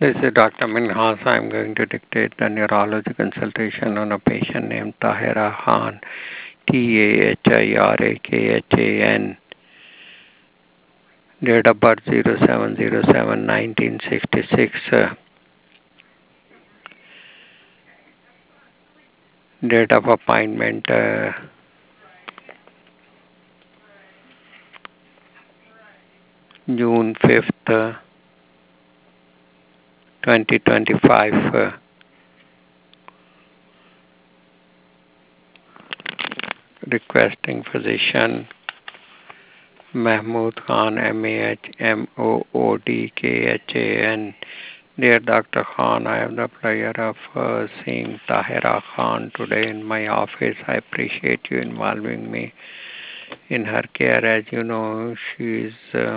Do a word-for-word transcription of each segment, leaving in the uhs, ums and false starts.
This is Doctor Minhas. I'm going to dictate the neurology consultation on a patient named Tahira Khan, T A H I R A K H A N. Date of birth zero seven zero seven nineteen sixty-six. Uh, date of appointment uh, June fifth, uh, twenty twenty-five. Uh, requesting physician Mahmood Khan, M A H M O O D K H A N. Dear Doctor Khan, I have the pleasure of uh, seeing Tahira Khan today in my office. I appreciate you involving me in her care. As you know, she is uh,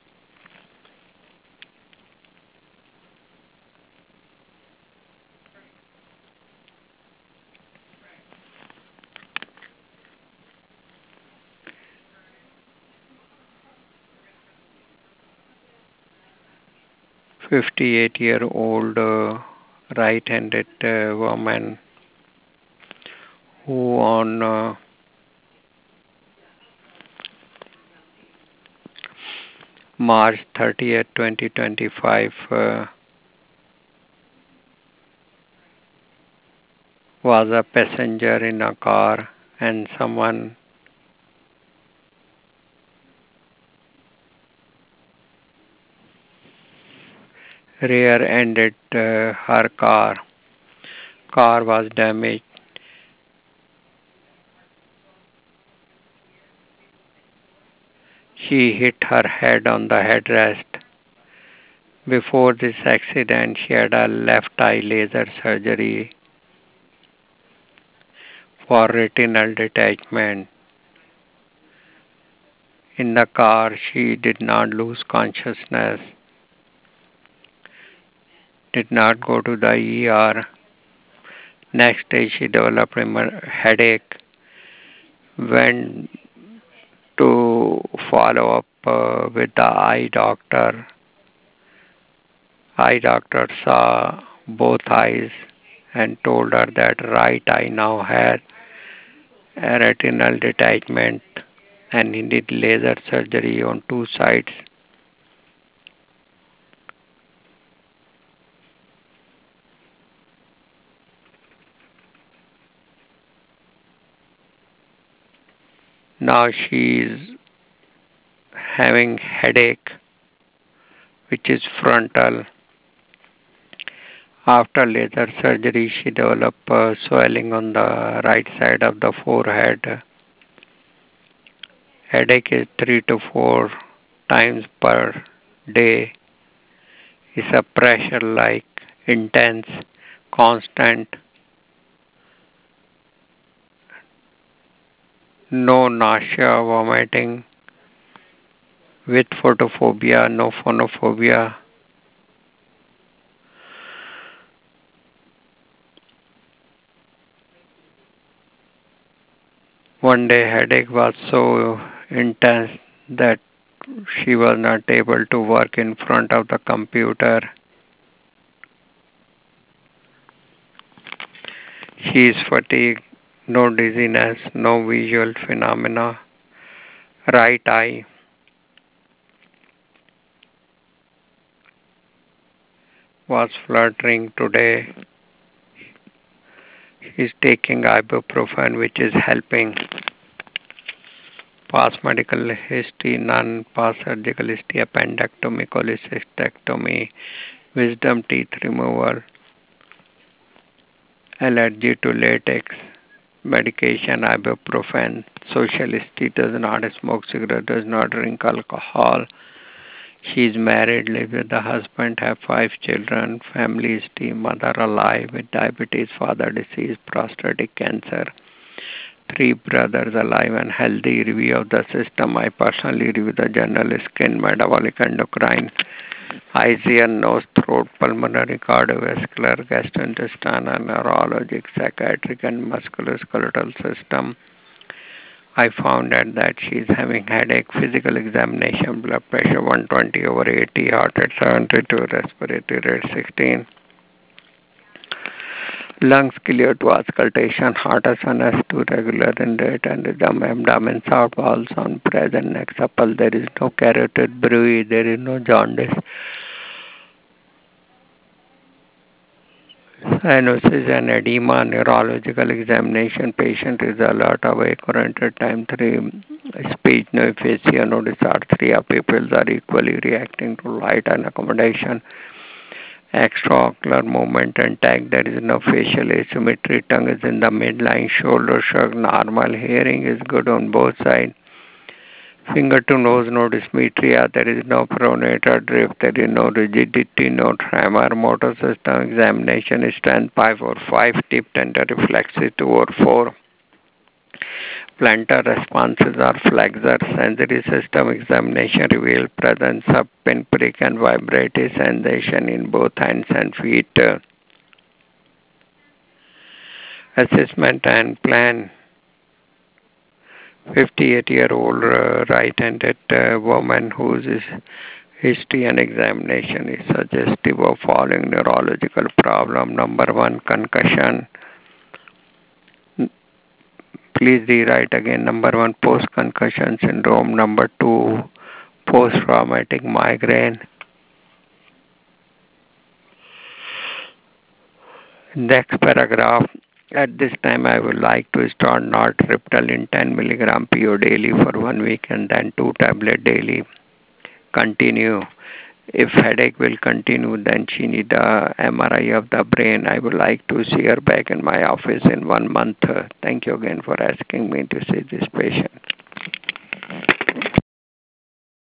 fifty-eight year old uh, right-handed uh, woman who on uh, March thirtieth, twenty twenty-five uh, was a passenger in a car and someone rear-ended uh, her car. Car was damaged. She hit her head on the headrest. Before this accident, she had a left eye laser surgery for retinal detachment. In the car, she did not lose consciousness, did not go to the E R. Next day, she developed a headache, went to follow up uh, with the eye doctor. Eye doctor saw both eyes and told her that right eye now had a retinal detachment and he did laser surgery on two sides. Now she is having headache, which is frontal. After laser surgery, she developed uh, swelling on the right side of the forehead. Headache is three to four times per day. It's a pressure like intense, constant, no nausea, vomiting, with photophobia, no phonophobia. One day headache was so intense that she was not able to work in front of the computer. She is fatigued, no dizziness, no visual phenomena. Right eye was fluttering today. She is taking ibuprofen, which is helping. Past medical history, none. Past surgical history, appendectomy, cholecystectomy, wisdom teeth removal, allergy to latex, medication, ibuprofen, social history, does not smoke cigarette, does not drink alcohol. She is married, lives with the husband, have five children, family history, mother alive with diabetes, father deceased, prostatic cancer, three brothers alive and healthy. Review of the system. I personally review the general skin, metabolic, endocrine, eyes, ear, nose, throat, pulmonary, cardiovascular, gastrointestinal, neurologic, psychiatric, and musculoskeletal system. I found out that she's having headache, physical examination, blood pressure one twenty over eighty, heart rate seventy-two, respiratory rate sixteen. Lungs clear to auscultation, heart S N S two regular in rate and rhythm, abdomen soft, bowel sound present, neck supple, there is no carotid bruit, there is no jaundice. Cyanosis and edema, neurological examination, patient is alert, awake, oriented, time three, speech, no aphasia, no discharge three, pupils are equally reacting to light and accommodation. Extraocular movement intact, there is no facial asymmetry, tongue is in the midline, shoulder shrug normal, hearing is good on both sides. Finger to nose, no dysmetria, there is no pronator drift, there is no rigidity, no tremor, motor system examination, strength five or five, tip tender reflexes two or four. Plantar responses are flexor, sensory system examination reveal presence of pinprick and vibratory sensation in both hands and feet. Assessment and plan. fifty-eight-year-old uh, right-handed uh, woman whose history and examination is suggestive of following neurological problem. Number one, concussion. Please rewrite again. Number one, post-concussion syndrome. Number two, post-traumatic migraine. Next paragraph. At this time, I would like to start nortriptyl ten milligram P O daily for one week and then two tablet daily. Continue. If headache will continue, then she need a M R I of the brain. I would like to see her back in my office in one month. Thank you again for asking me to see this patient.